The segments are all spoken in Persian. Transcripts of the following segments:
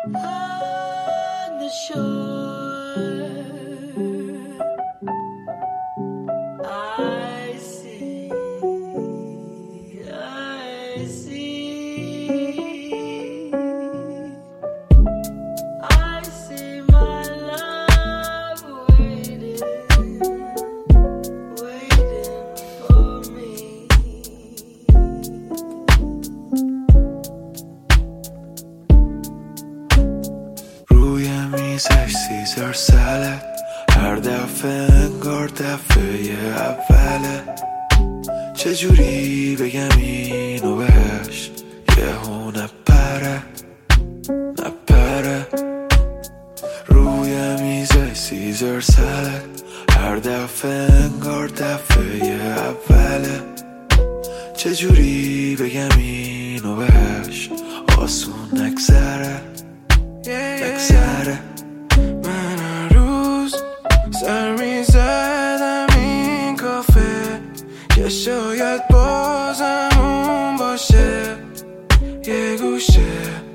On the shore, I see, I see, I see my love waiting, waiting for me. روی میزش سیزار سلد، هر دفعه انگار دفعه اوله. چجوری بگم اینو بهش، یهو نپره نپره. روی میزش سیزار سلد، هر دفعه انگار دفعه اوله. چجوری بگم اینو بهش، آسون نگذره نگذره. من هر روز سر میزدم این کافه که شاید بازم اون باشه، یه گوشه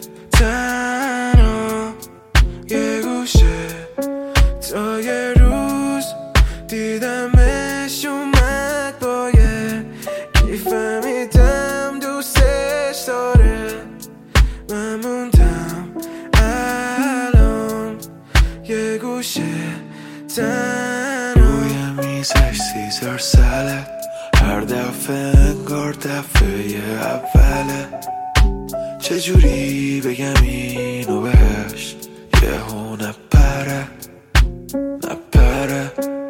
تنها، یه گوشه. تا یه روز دیدمش اومد با یه کیف، فهمیدم دوستش داره. من موندم الان یه گوشه تنها. روی میزش سیزار سلد، هر دفعه انگار دفعه اوله. چجوری بگم اینو بهش، یهو نپره نپره.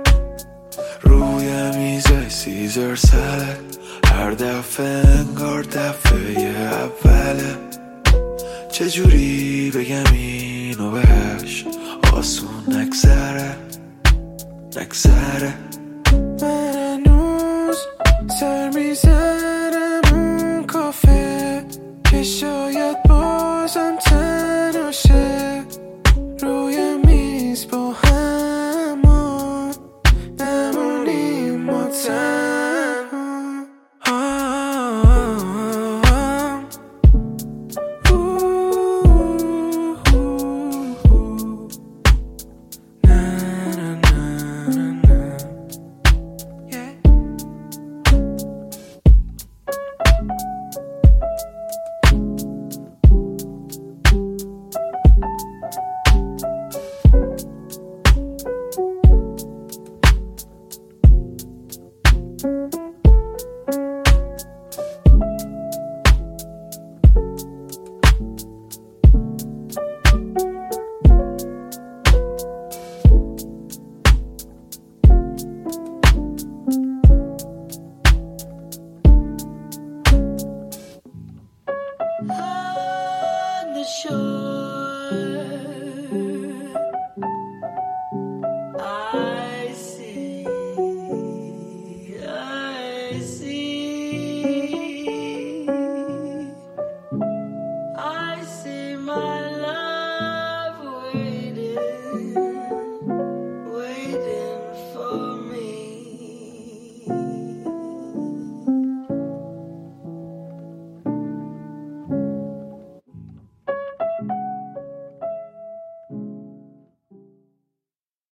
روی میزش سیزار سلد، هر دفعه انگار دفعه اوله. چجوری بگم اینو بهش، آسون نگذره نگذره. من هنوز سر میزنم اون کافه که شاید بازم تنها شه. روی میز با همون نمونیم ما تنها. On the shore, I see, I see.